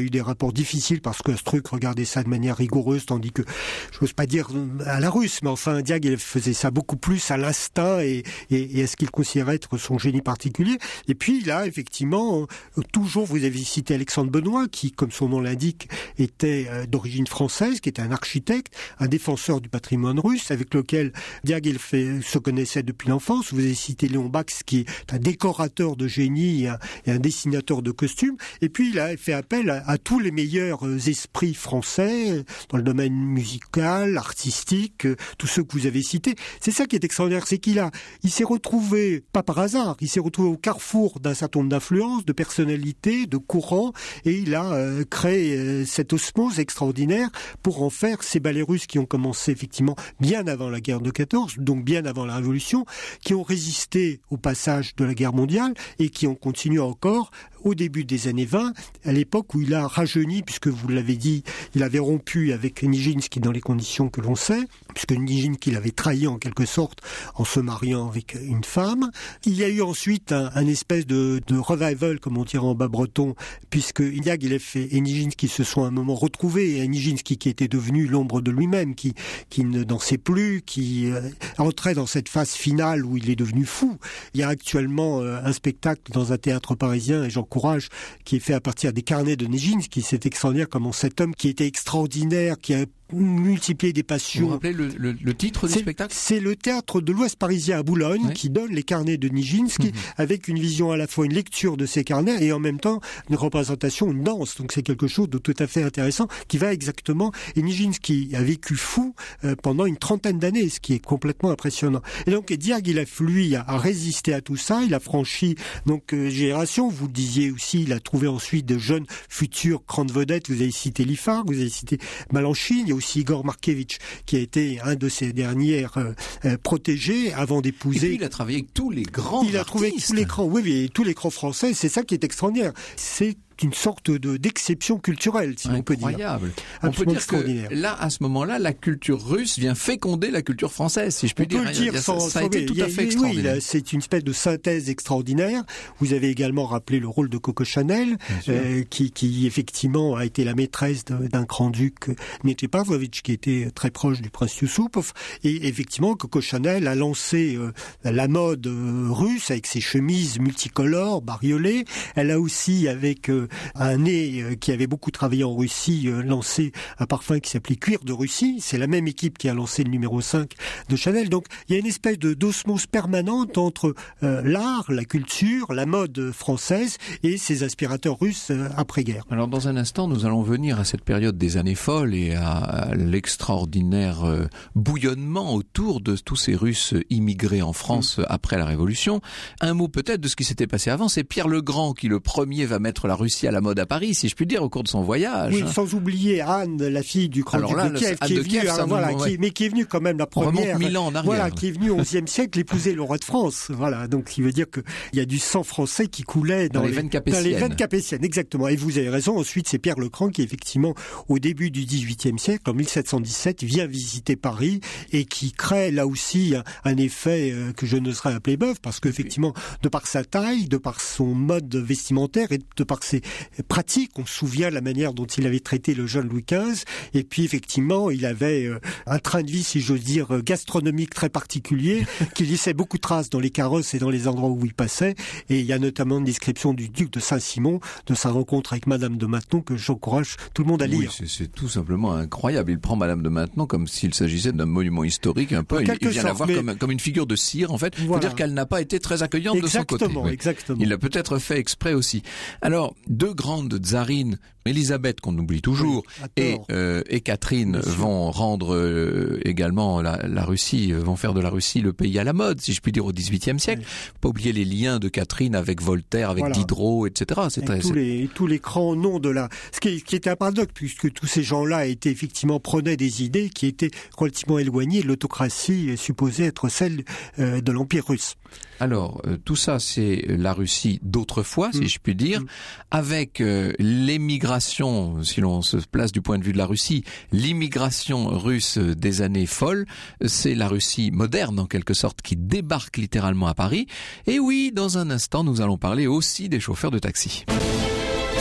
eu des rapports difficiles parce que Struck regardait ça de manière rigoureuse, tandis que, je n'ose pas dire à la russe, mais enfin Diaghilev faisait ça beaucoup plus à l'instinct et, et, et à ce qu'il considérait être son génie particulier. Et puis là, effectivement, toujours vous avez cité Alexandre Benoît, qui, comme son nom l'indique, était d'origine française, qui était un architecte, un défenseur du patrimoine russe, avec lequel Diaghilev se connaissait depuis l'enfance. Vous avez cité Léon Bakst, qui est un décorateur de génie et un, et un dessinateur de costumes. Et puis il a fait appel à, à tous les meilleurs esprits français dans le domaine musical, artistique, tous ceux que vous avez cités. C'est ça qui est extraordinaire, c'est qu'il a, il s'est retrouvé, pas par hasard, il s'est retrouvé au carrefour d'un certain nombre d'influences, de personnalités, de courants, et il a euh, créé euh, cette osmose extraordinaire pour en faire ces ballets russes qui ont commencé effectivement bien avant la guerre de quatorze, donc bien avant la Révolution, qui ont résisté au passage de la guerre mondiale et qui ont continué encore au début des années vingt, à l'époque où il a rajeuni, puisque vous l'avez dit, il avait rompu avec Nijinsky dans les conditions que l'on sait, puisque Nijinsky l'avait trahi en quelque sorte en se mariant avec une femme. Il y a eu ensuite un, un espèce de, de revival, comme on dirait en bas breton, puisque Diaghilev et Nijinsky se sont à un moment retrouvés, et Nijinsky qui était devenu l'ombre de lui-même, qui, qui ne dansait plus, qui euh, entrait dans cette phase finale où il est devenu fou. Il y a actuellement euh, un spectacle dans un théâtre parisien, et j'en Courage, qui est fait à partir des carnets de Nijinsky. C'est extraordinaire comment cet homme qui était extraordinaire, qui a multiplié des passions. Vous vous rappelez le, le, le titre du c'est, spectacle ? C'est le théâtre de l'Ouest parisien à Boulogne, oui, qui donne les carnets de Nijinsky, mmh. avec une vision à la fois une lecture de ces carnets et en même temps une représentation, une danse. Donc c'est quelque chose de tout à fait intéressant qui va exactement. Et Nijinsky a vécu fou euh, pendant une trentaine d'années, ce qui est complètement impressionnant. Et donc Diaghilev, lui, a, a résisté à tout ça. Il a franchi donc euh, génération. Vous le disiez aussi, il a trouvé ensuite de jeunes futures grandes vedettes. Vous avez cité Liffard, vous avez cité Balanchine. Il y a aussi Igor Markevitch, qui a été un de ses dernières euh, euh, protégés avant d'épouser. Et puis il a travaillé avec tous les grands Il a artistes. trouvé tous les grands, oui, oui, tous les grands français. C'est ça qui est extraordinaire. C'est une sorte de d'exception culturelle, si on peut dire. Incroyable. On peut dire que là, à ce moment-là, la culture russe vient féconder la culture française, si je puis on dire. On peut le dire sans, ça, ça a été tout à fait extraordinaire. Oui, c'est une espèce de synthèse extraordinaire. Vous avez également rappelé le rôle de Coco Chanel, euh, qui, qui effectivement a été la maîtresse de, d'un grand-duc, Dmitri Pavlovitch, qui était très proche du prince Yusupov. Et effectivement, Coco Chanel a lancé euh, la mode euh, russe avec ses chemises multicolores, bariolées. Elle a aussi, avec euh, un nez euh, qui avait beaucoup travaillé en Russie, euh, lancé un parfum qui s'appelait Cuir de Russie. C'est la même équipe qui a lancé le numéro cinq de Chanel. Donc il y a une espèce de d'osmose permanente entre euh, l'art, la culture, la mode française et ces inspirateurs russes euh, après-guerre. Alors dans un instant, nous allons venir à cette période des années folles et à, à l'extraordinaire euh, bouillonnement autour de tous ces Russes immigrés en France mmh. après la Révolution. Un mot peut-être de ce qui s'était passé avant. C'est Pierre le Grand qui le premier va mettre la Russie à la mode à Paris, si je puis dire, au cours de son voyage. Oui, sans oublier Anne, la fille du grand duc de Kiev, qui est venue, hein, voilà, ouais. qui, mais qui est venue quand même la première. mille ans en arrière. Voilà, qui est venue au onzième siècle épouser le roi de France. Voilà, donc ce qui veut dire que il y a du sang français qui coulait dans, dans les, les veines capétiennes. Dans les veines capétiennes, exactement. Et vous avez raison. Ensuite, c'est Pierre le Grand qui, effectivement, au début du dix-huitième siècle, en mille sept cent dix-sept, vient visiter Paris et qui crée là aussi un, un effet euh, que je n'oserais appeler bœuf, parce qu'effectivement, de par sa taille, de par son mode vestimentaire et de par ses pratiques, on se souvient de la manière dont il avait traité le jeune Louis quinze. Et puis, effectivement, il avait euh, un train de vie, si j'ose dire, gastronomique très particulier, qui laissait beaucoup de traces dans les carrosses et dans les endroits où il passait. Et il y a notamment une description du duc de Saint-Simon, de sa rencontre avec Madame de Maintenon, que j'encourage tout le monde à lire. Oui, c'est, c'est tout simplement incroyable. Il prend Madame de Maintenon comme s'il s'agissait d'un monument historique, un peu. Il, il vient la voir mais... comme, comme une figure de cire, en fait. Il voilà. faut dire qu'elle n'a pas été très accueillante exactement, de son côté. Oui. Exactement. Il l'a peut-être fait exprès aussi. Alors, deux grandes tsarines, Élisabeth, qu'on oublie toujours, oui, et, euh, et Catherine vont rendre euh, également la, la Russie, euh, vont faire de la Russie le pays à la mode, si je puis dire, au dix-huitième siècle. Oui. Faut pas oublier les liens de Catherine avec Voltaire, avec voilà. Diderot, et cetera. C'est très, tous, c'est... Les, tous les grands noms de la... Ce qui, qui était un paradoxe, puisque tous ces gens-là étaient effectivement prenaient des idées qui étaient relativement éloignées de l'autocratie supposée être celle euh, de l'Empire russe. Alors, euh, tout ça, c'est la Russie d'autrefois, mmh. si je puis dire, mmh. avec euh, l'émigration, si l'on se place du point de vue de la Russie, l'immigration russe des années folles, c'est la Russie moderne, en quelque sorte, qui débarque littéralement à Paris. Et oui, dans un instant, nous allons parler aussi des chauffeurs de taxi.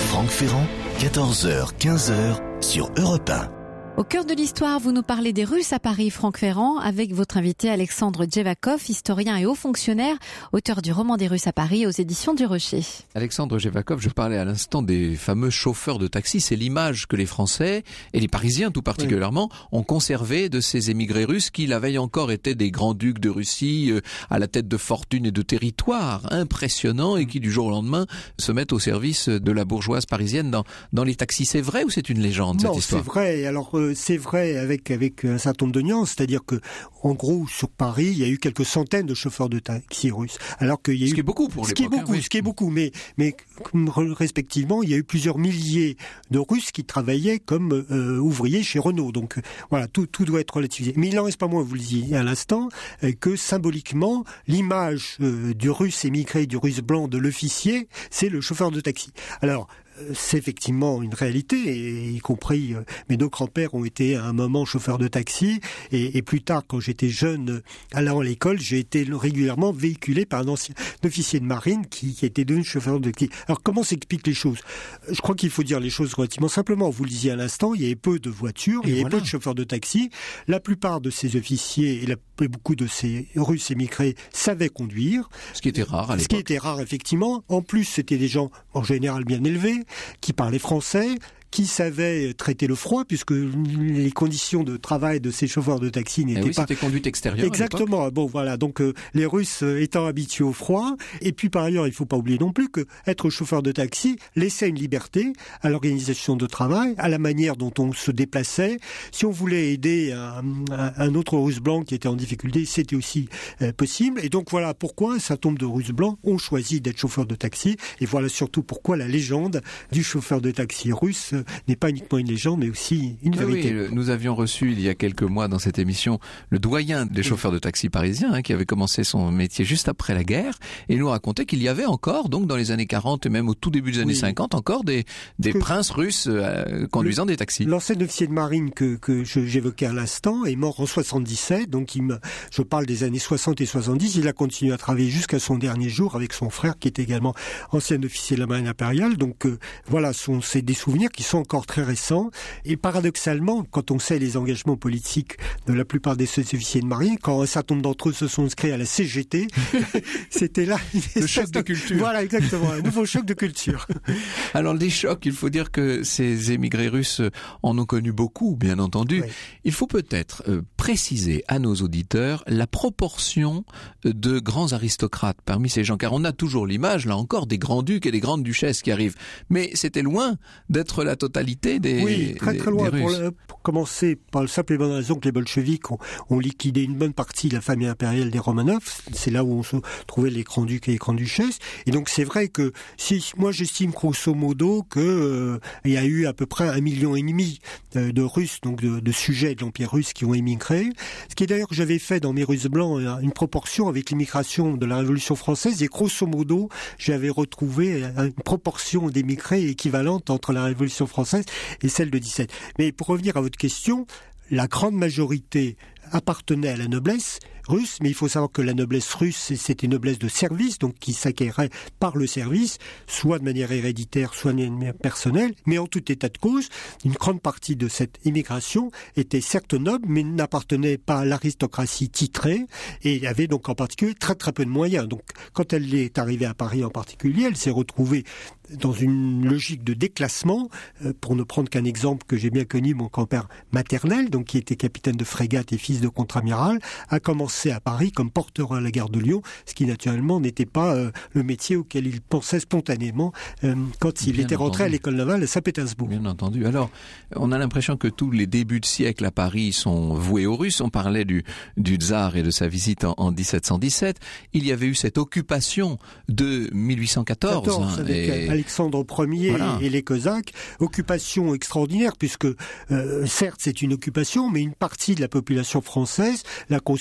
Franck Ferrand, quatorze heures quinze sur Europe un. Au cœur de l'histoire, vous nous parlez des Russes à Paris, Franck Ferrand, avec votre invité Alexandre Djevakov, historien et haut fonctionnaire, auteur du roman des Russes à Paris aux éditions du Rocher. Alexandre Djevakov, je parlais à l'instant des fameux chauffeurs de taxi. C'est l'image que les Français, et les Parisiens tout particulièrement, oui. ont conservé de ces émigrés russes qui, la veille encore, étaient des grands-ducs de Russie, euh, à la tête de fortune et de territoires impressionnants, et qui, du jour au lendemain, se mettent au service de la bourgeoise parisienne dans, dans les taxis. C'est vrai ou c'est une légende, non, cette histoire? Non, c'est vrai. Alors, euh, c'est vrai avec avec un certain nombre de nuances, c'est-à-dire que en gros sur Paris, il y a eu quelques centaines de chauffeurs de taxi russes, alors qu'il y a ce eu qui est beaucoup pour ce qui est beaucoup, hein, oui. ce qui est beaucoup, mais mais respectivement, il y a eu plusieurs milliers de Russes qui travaillaient comme euh, ouvriers chez Renault. Donc euh, voilà, tout tout doit être relativisé. Mais il n'en reste pas moins, vous le disiez à l'instant, euh, que symboliquement, l'image euh, du Russe émigré, du Russe blanc, de l'officier, c'est le chauffeur de taxi. Alors c'est effectivement une réalité, et, y compris euh, mes deux grands-pères ont été à un moment chauffeurs de taxi, et, et plus tard, quand j'étais jeune, allant à l'école, j'ai été régulièrement véhiculé par un ancien officier de marine qui, qui était devenu chauffeur de taxi. Alors comment s'expliquent les choses? Je crois qu'il faut dire les choses relativement simplement. Vous le disiez à l'instant, il y avait peu de voitures, et il y avait voilà. peu de chauffeurs de taxi. La plupart de ces officiers et, la, et beaucoup de ces Russes émigrés savaient conduire. Ce qui était rare à l'époque. Ce qui était rare, effectivement. En plus, c'était des gens en général bien élevés, qui parlaient français, qui savaient traiter le froid, puisque les conditions de travail de ces chauffeurs de taxi n'étaient eh oui, pas... c'était conduite extérieure. Exactement. Bon, voilà. Donc, euh, les Russes euh, étant habitués au froid. Et puis, par ailleurs, il ne faut pas oublier non plus que être chauffeur de taxi laissait une liberté à l'organisation de travail, à la manière dont on se déplaçait. Si on voulait aider un, un, un autre Russe blanc qui était en difficulté, c'était aussi euh, possible. Et donc, voilà pourquoi un certain nombre de Russes blancs ont choisi d'être chauffeurs de taxi. Et voilà surtout pourquoi la légende du chauffeur de taxi russe n'est pas uniquement une légende, mais aussi une oui, vérité. Oui, nous avions reçu il y a quelques mois dans cette émission le doyen des chauffeurs de taxi parisiens, hein, qui avait commencé son métier juste après la guerre, et nous racontait qu'il y avait encore, donc dans les années quarante et même au tout début des années oui. cinquante, encore des, des que princes russes euh, conduisant le, des taxis. L'ancien officier de marine que, que je, j'évoquais à l'instant est mort en soixante-dix-sept, donc il me, je parle des années soixante et soixante-dix, il a continué à travailler jusqu'à son dernier jour avec son frère qui était également ancien officier de la marine impériale, donc euh, voilà, sont, c'est des souvenirs qui sont encore très récents. Et paradoxalement, quand on sait les engagements politiques de la plupart des officiers de marine, quand un certain nombre d'entre eux se sont inscrits à la C G T, c'était là le choc de culture. Voilà, exactement, un nouveau choc de culture. Alors les chocs, il faut dire que ces émigrés russes en ont connu beaucoup, bien entendu. Oui. Il faut peut-être euh, préciser à nos auditeurs la proportion de grands aristocrates parmi ces gens, car on a toujours l'image, là encore, des grands-ducs et des grandes-duchesses qui arrivent. Mais c'était loin d'être la totalité des Oui, très très loin. Pour, le, pour commencer, par le simple et bonne raison que les bolcheviks ont, ont liquidé une bonne partie de la famille impériale des Romanov. C'est là où on se trouvait les grands-ducs et les grandes-duchesses. Et donc c'est vrai que si moi j'estime grosso modo que euh, il y a eu à peu près un million et demi de, de Russes, donc de, de sujets de l'Empire russe qui ont émigré. Ce qui est d'ailleurs que j'avais fait dans mes Russes blancs une proportion avec l'immigration de la Révolution française. Et grosso modo, j'avais retrouvé une proportion d'émigrés équivalente entre la Révolution française et celle de dix-sept. Mais pour revenir à votre question, la grande majorité appartenait à la noblesse russe, mais il faut savoir que la noblesse russe, c'était une noblesse de service, donc qui s'acquérait par le service, soit de manière héréditaire, soit de manière personnelle, mais en tout état de cause, une grande partie de cette immigration était certes noble, mais n'appartenait pas à l'aristocratie titrée, et il y avait donc en particulier très très peu de moyens. Donc quand elle est arrivée à Paris en particulier, elle s'est retrouvée dans une logique de déclassement, euh, pour ne prendre qu'un exemple que j'ai bien connu, mon grand-père maternel, donc qui était capitaine de frégate et fils de contre-amiral, a commencé à Paris comme porteur à la gare de Lyon, ce qui naturellement n'était pas euh, le métier auquel il pensait spontanément euh, quand il bien était rentré entendu. à l'école navale à Saint-Pétersbourg. Bien entendu. Alors, on a l'impression que tous les débuts de siècle à Paris sont voués aux Russes. On parlait du, du tsar et de sa visite en, en dix-sept cent dix-sept. Il y avait eu cette occupation de mille huit cent quatorze. quatorze, avec et... Alexandre Ier voilà. et les Cosaques. Occupation extraordinaire puisque, euh, certes, c'est une occupation, mais une partie de la population française l'a considérée comme une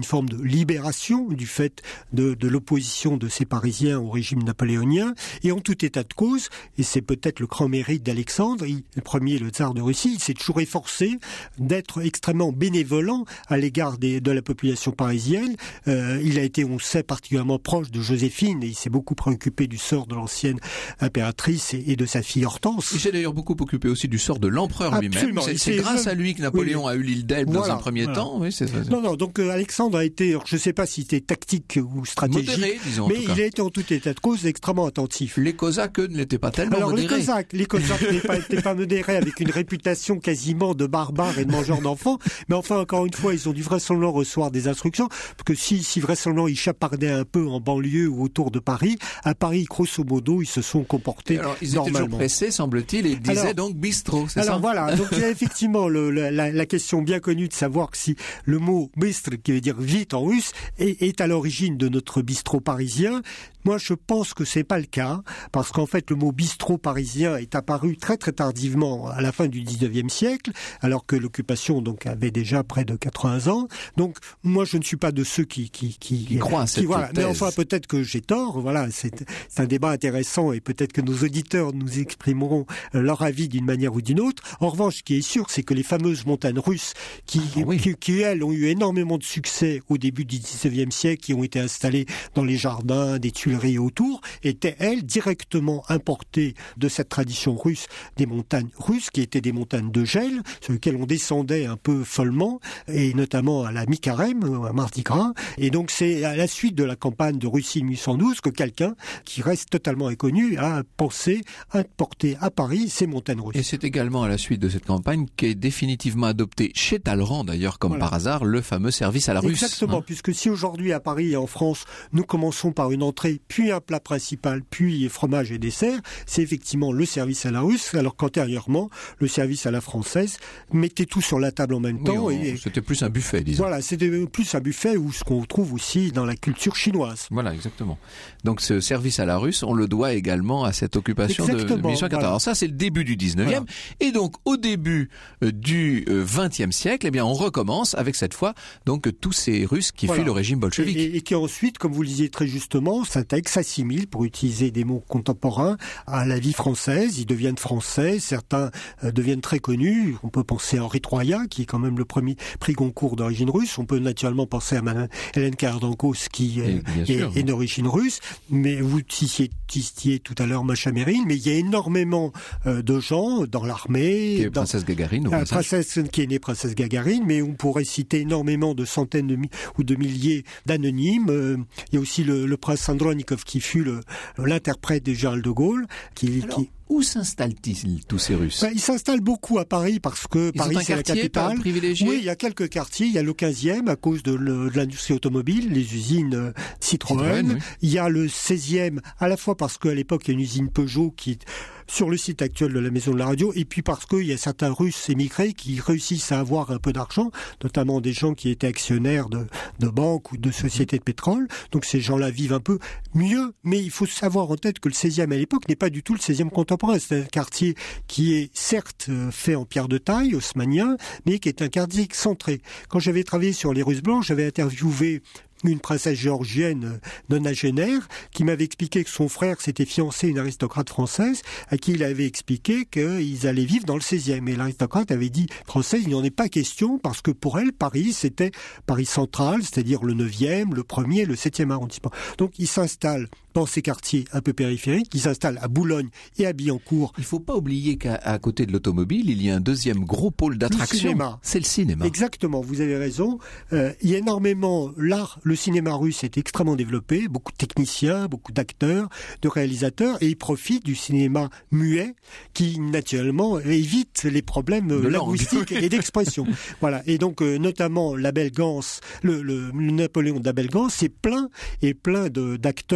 forme de libération du fait de, de l'opposition de ces Parisiens au régime napoléonien. Et en tout état de cause, et c'est peut-être le grand mérite d'Alexandre, il, le premier, le tsar de Russie, il s'est toujours efforcé d'être extrêmement bénévolent à l'égard des, de la population parisienne. Euh, il a été, on sait, particulièrement proche de Joséphine, et il s'est beaucoup préoccupé du sort de l'ancienne impératrice et, et de sa fille Hortense. Il s'est d'ailleurs beaucoup occupé aussi du sort de l'empereur Absolument. lui-même. C'est, c'est grâce à lui que Napoléon oui, a eu l'île d'Elbe voilà, dans un premier voilà. temps. Oui, c'est, c'est... Non, non, donc euh, Alexandre a été, alors, je ne sais pas si c'était tactique ou stratégique, modéré, disons, mais il a été en tout état de cause extrêmement attentif. Les Cosaques ne l'étaient pas tellement alors, modérés. Les Cosaques, les Cosaques n'étaient pas, n'étaient pas modérés, avec une réputation quasiment de barbares et de mangeurs d'enfants, mais enfin, encore une fois, ils ont dû vraisemblablement recevoir des instructions, parce que si, si vraisemblablement ils chapardaient un peu en banlieue ou autour de Paris, à Paris, grosso modo, ils se sont comportés alors, ils normalement. étaient toujours pressés, semble-t-il, et ils disaient alors, donc bistrot, c'est alors ça? voilà, donc il y a effectivement le, la, la question bien connue de savoir si le mot bistre, qui veut dire vite en russe, est, est à l'origine de notre bistrot parisien. Moi, je pense que c'est pas le cas, parce qu'en fait, le mot bistrot parisien est apparu très très tardivement à la fin du dix-neuvième siècle, alors que l'occupation donc avait déjà près de quatre-vingts ans. Donc, moi, je ne suis pas de ceux qui qui qui, qui croient à cette qui, voilà. thèse. Mais enfin, peut-être que j'ai tort. Voilà, c'est, c'est un débat intéressant et peut-être que nos auditeurs nous exprimeront leur avis d'une manière ou d'une autre. En revanche, ce qui est sûr, c'est que les fameuses montagnes russes, qui, ah, oui. qui, qui elles ont eu énormément de succès au début du dix-neuvième siècle, qui ont été installées dans les jardins, des Tuileries autour, étaient elles directement importées de cette tradition russe des montagnes russes, qui étaient des montagnes de gel, sur lesquelles on descendait un peu follement, et notamment à la mi-carême, à Mardi Gras. Et donc c'est à la suite de la campagne de Russie mille huit cent douze que quelqu'un, qui reste totalement inconnu, a pensé importer à Paris ces montagnes russes. Et c'est également à la suite de cette campagne qu'est définitivement adopté chez Talleyrand, d'ailleurs, comme voilà. par hasard, le fameux service à la russe. Exactement, hein. Puisque si aujourd'hui à Paris et en France, nous commençons par une entrée, puis un plat principal, puis fromage et dessert, c'est effectivement le service à la russe, alors qu'antérieurement, le service à la française mettait tout sur la table en même oui, temps. On, et, c'était plus un buffet, disons. Voilà, c'était plus un buffet, ou ce qu'on trouve aussi dans la culture chinoise. Voilà, exactement. Donc ce service à la russe, on le doit également à cette occupation exactement, de mille huit cent quatorze. Voilà. Alors ça, c'est le début du dix-neuvième. Voilà. Et donc, au début euh, du euh, vingtième siècle, eh bien, on recommence avec cette fois donc tous ces Russes qui voilà. fuient le régime bolchevique. Et, et, et qui ensuite, comme vous le disiez très justement, s'intègrent, s'assimilent, pour utiliser des mots contemporains, à la vie française. Ils deviennent français, certains euh, deviennent très connus. On peut penser à Henri Troyat, qui est quand même le premier prix Goncourt d'origine russe. On peut naturellement penser à Madame Hélène Kardankos, qui euh, est, sûr, est d'origine russe. Mais vous citiez tout à l'heure Masha Meryl, mais il y a énormément euh, de gens dans l'armée. Qui est dans, princesse Gagarine. La princesse qui est née princesse Gagarine, mais on pourrait citer énormément de centaines de mi- ou de milliers d'anonymes. Euh, il y a aussi le, le prince Andronikov, qui fut le, l'interprète de Charles de Gaulle. Qui, Alors, qui... où s'installent-ils tous ces Russes? Ben, ils s'installent beaucoup à Paris parce que ils Paris c'est la capitale. Privilégié. Oui, il y a quelques quartiers. Il y a le quinzième à cause de, le, de l'industrie automobile, les usines euh, Citroën. Citroën oui. Il y a le seizième à la fois parce qu'à l'époque il y a une usine Peugeot qui sur le site actuel de la Maison de la Radio, et puis parce qu'il y a certains Russes émigrés qui réussissent à avoir un peu d'argent, notamment des gens qui étaient actionnaires de, de banques ou de sociétés de pétrole. Donc ces gens-là vivent un peu mieux, mais il faut savoir en tête que le seizième à l'époque n'est pas du tout le seizième contemporain. C'est un quartier qui est certes fait en pierre de taille, haussmannien, mais qui est un quartier excentré. Quand j'avais travaillé sur les Russes blancs, j'avais interviewé une princesse géorgienne nonagénaire qui m'avait expliqué que son frère s'était fiancé à une aristocrate française à qui il avait expliqué qu'ils allaient vivre dans le seizième. Et l'aristocrate avait dit française, il n'y en est pas question parce que pour elle, Paris, c'était Paris central, c'est-à-dire le neuvième, le premier, le septième arrondissement. Donc il s'installe dans ces quartiers un peu périphériques, il s'installe à Boulogne et à Billancourt. Il ne faut pas oublier qu'à à côté de l'automobile, il y a un deuxième gros pôle d'attraction. Le cinéma. C'est le cinéma. Exactement, vous avez raison. Euh, il y a énormément l'art. Le cinéma russe est extrêmement développé, beaucoup de techniciens, beaucoup d'acteurs, de réalisateurs, et ils profitent du cinéma muet qui, naturellement, évite les problèmes de linguistiques et d'expression. Voilà. Et donc, euh, notamment, la Belle Gance, le, le, le Napoléon de la Belle Gance est plein, et plein de, d'acteurs euh,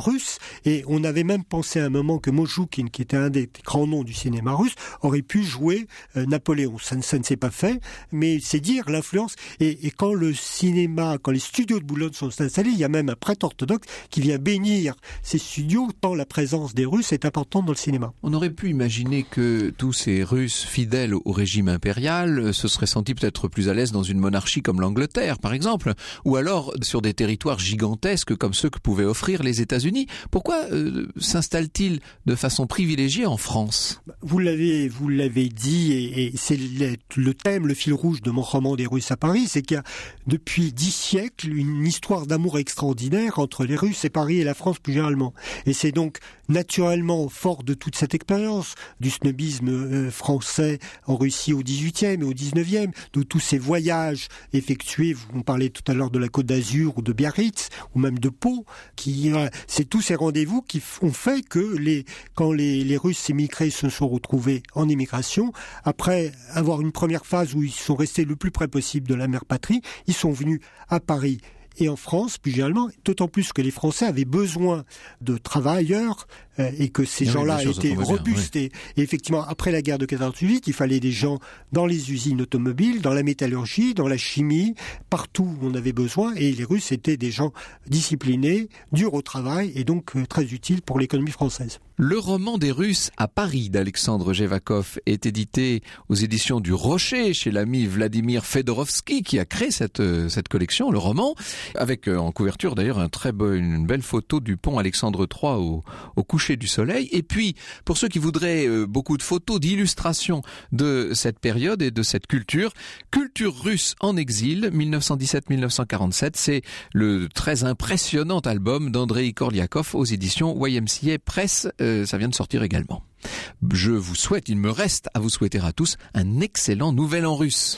russe, et on avait même pensé à un moment que Mojoukine, qui était un des grands noms du cinéma russe, aurait pu jouer euh, Napoléon. Ça, ça ne s'est pas fait, mais c'est dire l'influence. Et, et quand le cinéma, quand les studios de Boulogne sont installés, il y a même un prêtre orthodoxe qui vient bénir ces studios, tant la présence des Russes est importante dans le cinéma. On aurait pu imaginer que tous ces Russes fidèles au régime impérial se seraient sentis peut-être plus à l'aise dans une monarchie comme l'Angleterre, par exemple, ou alors sur des territoires gigantesques comme ceux que pouvaient offrir les États-Unis. Pourquoi euh, s'installe-t-il de façon privilégiée en France ? Vous l'avez, vous l'avez dit, et, et c'est le, le thème, le fil rouge de mon roman des Russes à Paris, c'est qu'il y a depuis dix siècles une histoire d'amour extraordinaire entre les Russes et Paris et la France plus généralement. Et c'est donc naturellement fort de toute cette expérience du snobisme euh, français en Russie au dix-huitième et au dix-neuvième, de tous ces voyages effectués, vous parlez tout à l'heure de la Côte d'Azur ou de Biarritz ou même de Pau, qui euh, c'est tous ces rendez-vous qui ont fait que les quand les, les Russes émigrés se sont retrouvés en émigration, après avoir une première phase où ils sont restés le plus près possible de la mère patrie, ils sont venus à Paris et en France, plus généralement, d'autant plus que les Français avaient besoin de travailleurs euh, et que ces oui, gens-là étaient robustes. Oui. Et, et effectivement, après la guerre de quarante-huit, il fallait des gens dans les usines automobiles, dans la métallurgie, dans la chimie, partout où on avait besoin. Et les Russes étaient des gens disciplinés, durs au travail et donc euh, très utiles pour l'économie française. Le roman des Russes à Paris d'Alexandre Jevakov est édité aux éditions du Rocher chez l'ami Vladimir Fedorovski qui a créé cette, cette collection, le roman, avec euh, en couverture d'ailleurs un très beau, une belle photo du pont Alexandre trois au, au coucher du soleil. Et puis, pour ceux qui voudraient euh, beaucoup de photos, d'illustrations de cette période et de cette culture, Culture russe en exil, dix-neuf cent dix-sept à dix-neuf cent quarante-sept, c'est le très impressionnant album d'Andrei Korliakov aux éditions Y M C A Press. Euh, ça vient de sortir également. Je vous souhaite, il me reste à vous souhaiter à tous un excellent Nouvel An russe.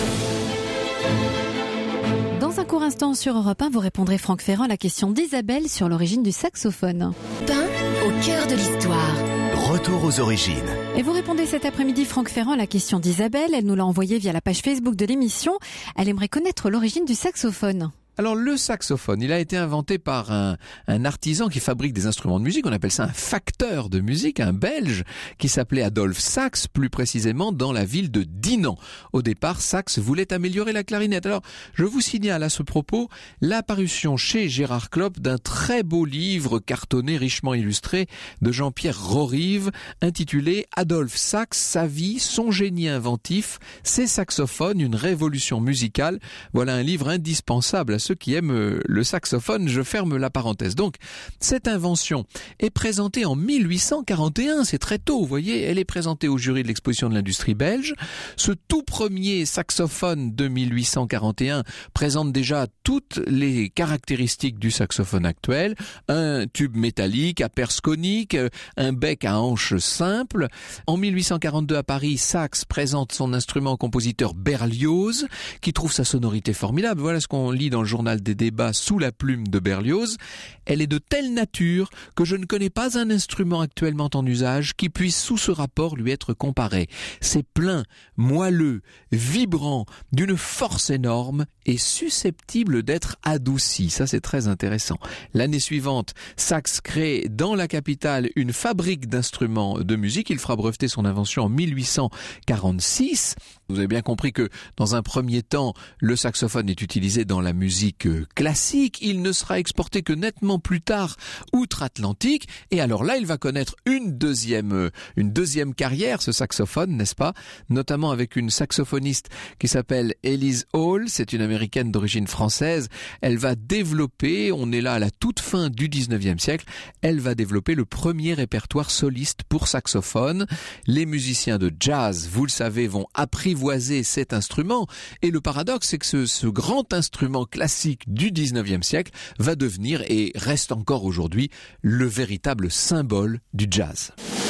Dans un court instant sur Europe un, vous répondrez Franck Ferrand à la question d'Isabelle sur l'origine du saxophone. Pain au cœur de l'histoire. Retour aux origines. Et vous répondez cet après-midi Franck Ferrand à la question d'Isabelle. Elle nous l'a envoyée via la page Facebook de l'émission. Elle aimerait connaître l'origine du saxophone. Alors le saxophone, il a été inventé par un, un artisan qui fabrique des instruments de musique, on appelle ça un facteur de musique, un Belge qui s'appelait Adolphe Sax, plus précisément dans la ville de Dinan. Au départ, Sax voulait améliorer la clarinette. Alors je vous signale à ce propos l'apparition chez Gérard Klopp d'un très beau livre cartonné, richement illustré, de Jean-Pierre Rorive, intitulé Adolphe Sax, sa vie, son génie inventif, ses saxophones, une révolution musicale. Voilà un livre indispensable à ceux qui aiment le saxophone, je ferme la parenthèse. Donc, cette invention est présentée en mille huit cent quarante et un, c'est très tôt, vous voyez, elle est présentée au jury de l'exposition de l'industrie belge. Ce tout premier saxophone de mille huit cent quarante et un présente déjà toutes les caractéristiques du saxophone actuel, un tube métallique à perce conique, un bec à hanche simple. En mille huit cent quarante-deux à Paris, Sax présente son instrument compositeur Berlioz, qui trouve sa sonorité formidable. Voilà ce qu'on lit dans le journal des débats sous la plume de Berlioz. Elle est de telle nature que je ne connais pas un instrument actuellement en usage qui puisse sous ce rapport lui être comparé. C'est plein, moelleux, vibrant, d'une force énorme et susceptible d'être adouci. Ça, c'est très intéressant. L'année suivante, Sax crée dans la capitale une fabrique d'instruments de musique. Il fera breveter son invention en mille huit cent quarante-six. Vous avez bien compris que dans un premier temps, le saxophone est utilisé dans la musique classique. Il ne sera exporté que nettement plus tard outre-Atlantique. Et alors là, il va connaître une deuxième, une deuxième carrière, ce saxophone, n'est-ce pas? Notamment avec une saxophoniste qui s'appelle Elise Hall. C'est une américaine d'origine française. Elle va développer, on est là à la toute fin du dix-neuvième siècle, elle va développer le premier répertoire soliste pour saxophone. Les musiciens de jazz, vous le savez, vont apprivoiser cet instrument. Et le paradoxe, c'est que ce, ce grand instrument classique du dix-neuvième siècle va devenir et reste encore aujourd'hui le véritable symbole du jazz.